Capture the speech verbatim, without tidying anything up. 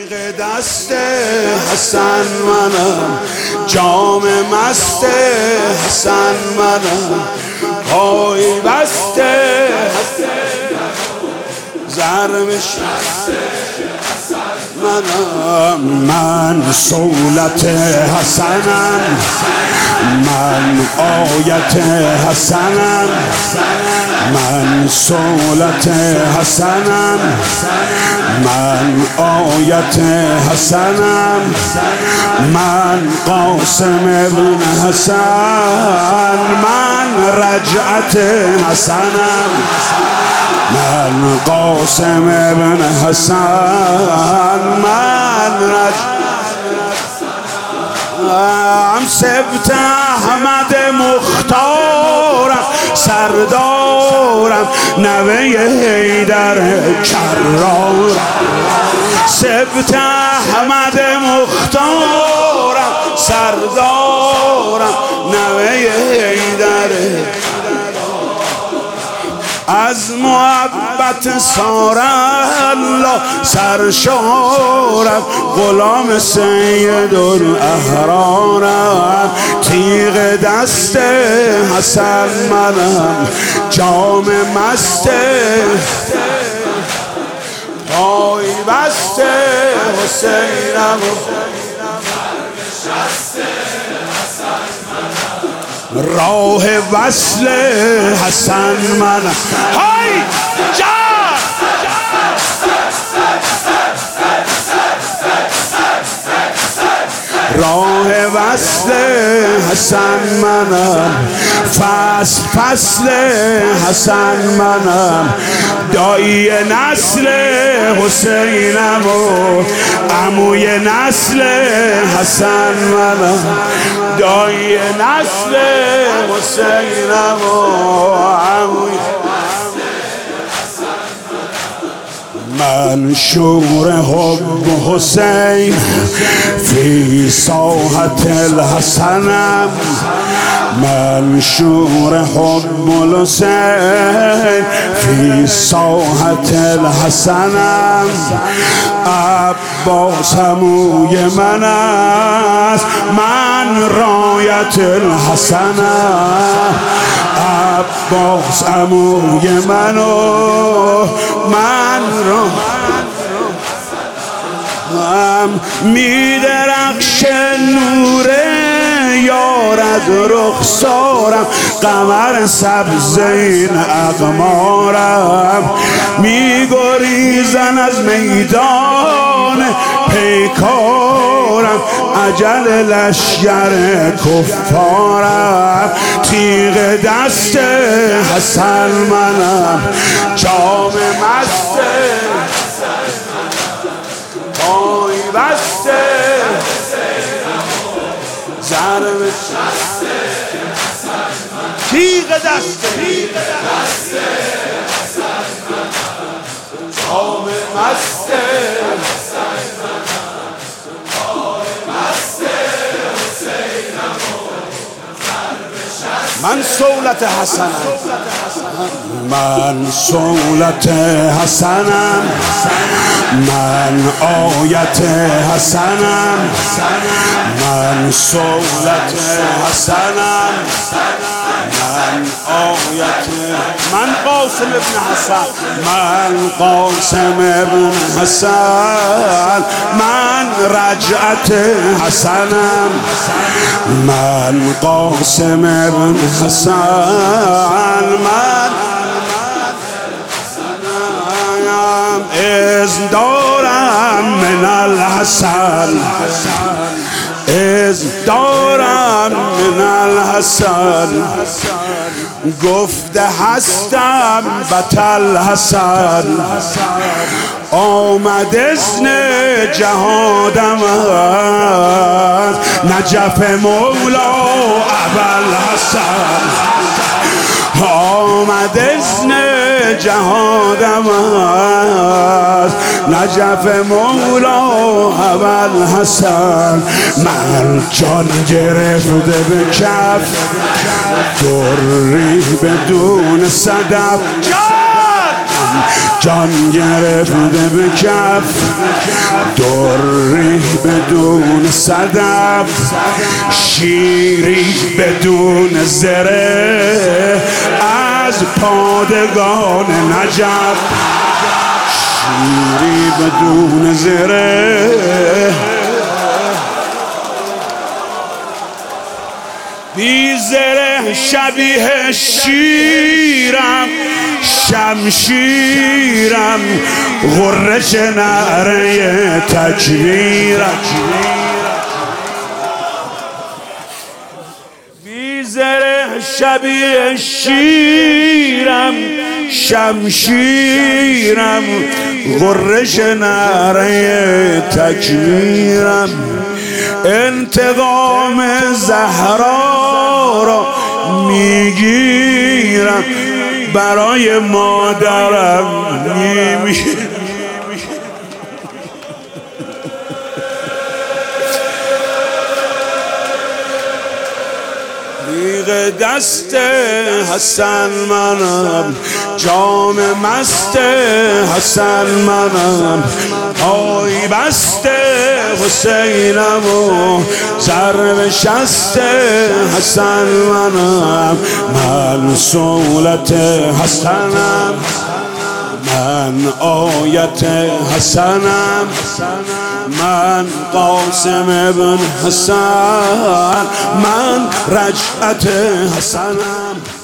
تیغ دست حسن منم، جام مست حسن منم، پای بست زرمش منم. من صولت حسنم، من آیت حسنم، من صولت حسنم، من آیت حسنم، من قاسم ابن حسن، من رجعت حسنم، من قاسم ابن حسن، من رجعت ام سبت احمد مختارم، سردارم نوه حیدر کرارم، سبت احمد مختارم، سردارم نوه حیدر، از محبت سار الله سرشارم، غلام سید الاحرارم، تیغ دست حسن منم، جام مست پای بست حسینم، راه وصل حسن منم. های جان راه وصل حسن منم، فصل فصل حسن منم، دایی نسل حسینم و عموی نسل حسن منم، دایی نسل حسینم و عموی. منشور حب حسین فی ساحت الحسنم، منشور حب الحسین فی ساحت الحسنم، عباس عموی من است، من رایت الحسنم، عباس عموی من و من را هم می درخش نور یار از رخسارم، قمر سبز این اقمارم، می گریزن از میدان پیکارم، اجل لشگر کفارم، تیغ دست حسن منم، جام مست پای بست زرم تیغ دست جام مست من صولت حسنم، من صولت حسنم، من آیت حسنم، من صولت حسنم، من آیت من قاسم ابن حسن، من قاسم ابن حسن، من رجعت حسنم، من قاسم ابن حسن، من اذن دارم من الحسن، اذن دارم من الحسن، گفته هستم بطل حسن، آمد اذن جهادم است، نجف مولا ابوالحسن، آمد اذن جهادم است، نجف مولا ابوالحسن، من جان گرفته به کف، دری بدون صدف، جان جان گرفته به کف، دری بدون صدف، شیری بدون زره از پادگان نجف، شیری بدون زره. بی زره شبیه شیرم، شمشیرم غرش نعره تکبیرم. بی زره شبیه شیرم، شمشیرم غرش نعره تکبیرم. انتقام زهرا را میگیرم، برای مادرم میمیرم. ریغ دست حسن منم، جام مست حسن منم، پای بست حسینم و سر شست حسن منم. من صولت حسنم، من آیت حسنم، من قاسم ابن حسن، من رجعت حسنم.